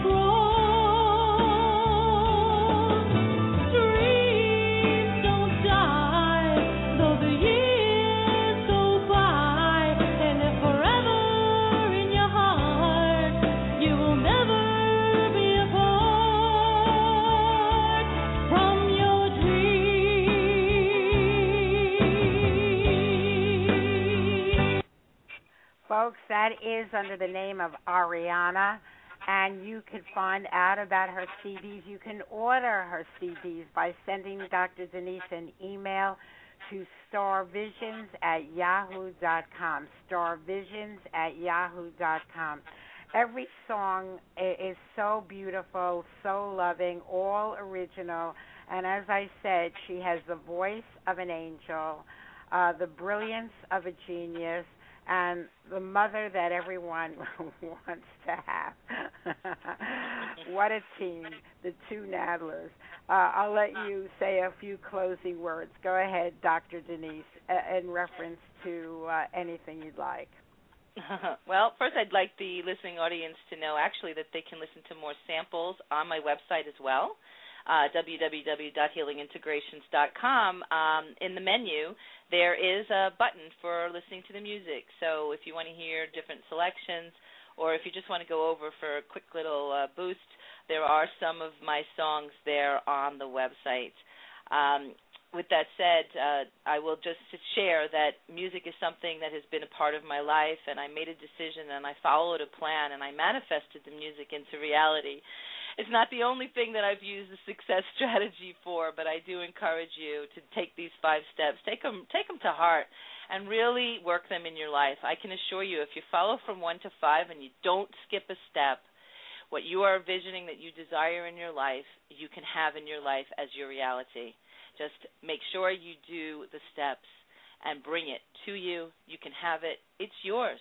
grown, dreams don't die, though the years go by. They live forever in your heart. You will never be apart from your dreams. Folks, that is under the name of Ariana, and you can find out about her CDs. You can order her CDs by sending Dr. Denise an email to starvisions@yahoo.com, starvisions@yahoo.com. Every song is so beautiful, so loving, all original, and as I said, she has the voice of an angel, the brilliance of a genius, and the mother that everyone wants to have. What a team, the two Nadlers. I'll let you say a few closing words. Go ahead, Dr. Denise, in reference to anything you'd like. Well, first I'd like the listening audience to know actually that they can listen to more samples on my website as well, www.healingintegrations.com. In the menu, there is a button for listening to the music. So if you want to hear different selections, or if you just want to go over for a quick little boost, there are some of my songs there on the website. With that said, I will just share that music is something that has been a part of my life, and I made a decision and I followed a plan and I manifested the music into reality. It's not the only thing that I've used the success strategy for, but I do encourage you to take these 5 steps, take them to heart, and really work them in your life. I can assure you, if you follow from 1 to 5 and you don't skip a step, what you are envisioning that you desire in your life, you can have in your life as your reality. Just make sure you do the steps and bring it to you. You can have it. It's yours.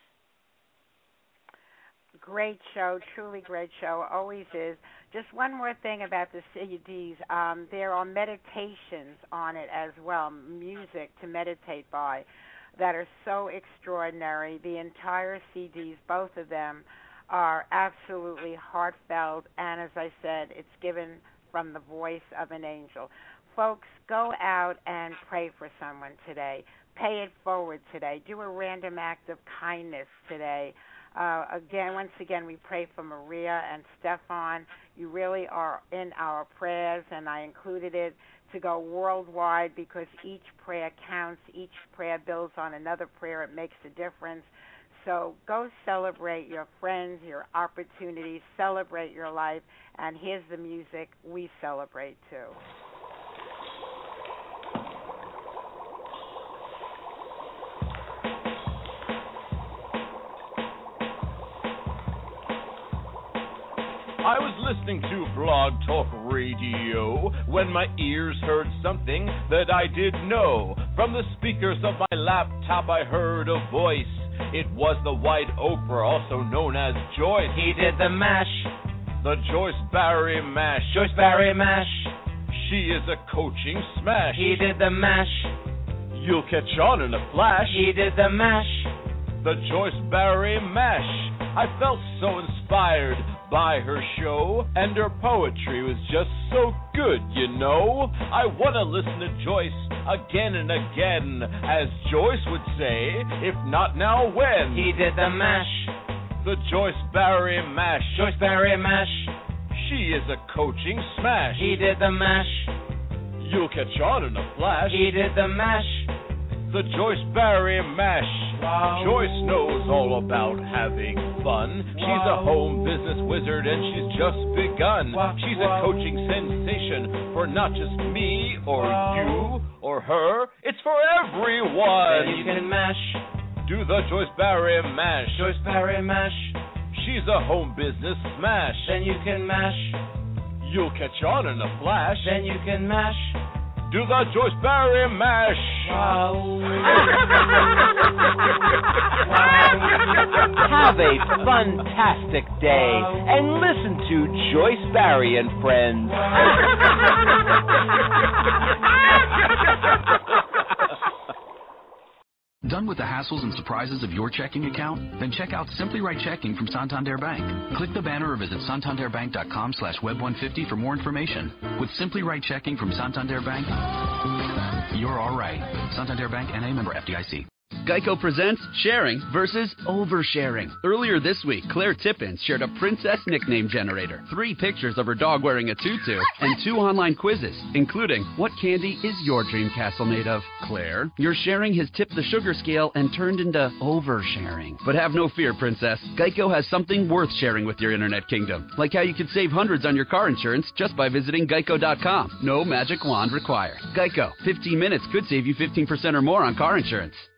Great show, truly great show, always is. Just one more thing about the CDs. There are meditations on it as well, music to meditate by, that are so extraordinary. The entire CDs, both of them, are absolutely heartfelt, and as I said, it's given from the voice of an angel. Folks, go out and pray for someone today. Pay it forward today. Do a random act of kindness today. Once again, we pray for Maria and Stefan. You really are in our prayers, and I included it to go worldwide because each prayer counts. Each prayer builds on another prayer. It makes a difference. So go celebrate your friends, your opportunities, celebrate your life, and here's the music we celebrate too. I was listening to Blog Talk Radio when my ears heard something that I didn't know. From the speakers of my laptop I heard a voice. It was the White Oprah, also known as Joyce. He did the mash, the Joyce Barry mash. Joyce Barry mash. She is a coaching smash. He did the mash. You'll catch on in a flash. He did the mash, the Joyce Barry mash. I felt so inspired by her show, and her poetry was just so good, you know. I want to listen to Joyce again and again, as Joyce would say, if not now, when? He did the mash, the Joyce Barry mash. Joyce Barry mash. She is a coaching smash. He did the mash. You'll catch on in a flash. He did the mash, the Joyce Barry mash. Wow. Joyce knows all about having fun. Wow. She's a home business wizard and she's just begun. Wow. She's a coaching sensation for not just me or you or her. It's for everyone. Then you can mash. Do the Joyce Barry mash. Joyce Barry mash. She's a home business smash. Then you can mash. You'll catch on in a flash. Then you can mash. Do the Joyce Barry mash. Wow. Have a fantastic day and listen to Joyce Barry and Friends. Done with the hassles and surprises of your checking account? Then check out Simply Right Checking from Santander Bank. Click the banner or visit santanderbank.com/web150 for more information. With Simply Right Checking from Santander Bank, you're all right. Santander Bank, N.A., member FDIC. Geico presents Sharing versus Oversharing. Earlier this week, Claire Tippins shared a princess nickname generator, 3 pictures of her dog wearing a tutu, and 2 online quizzes, including, what candy is your dream castle made of? Claire, your sharing has tipped the sugar scale and turned into oversharing. But have no fear, princess. Geico has something worth sharing with your internet kingdom, like how you could save hundreds on your car insurance just by visiting geico.com. No magic wand required. Geico, 15 minutes could save you 15% or more on car insurance.